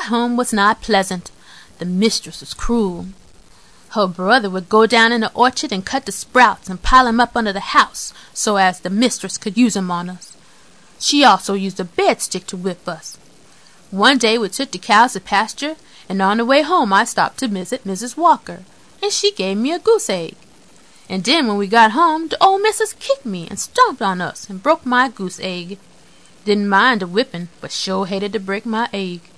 home was not pleasant. The mistress was cruel. Her brother would go down in the orchard and cut the sprouts and pile 'em up under the house so as the mistress could use 'em on us. She also used a bedstick to whip us. One day we took the cows to pasture, and on the way home I stopped to visit Mrs. Walker, and she gave me a goose egg. And then when we got home, the old missus kicked me and stomped on us and broke my goose egg. Didn't mind the whipping, but sure hated to break my egg.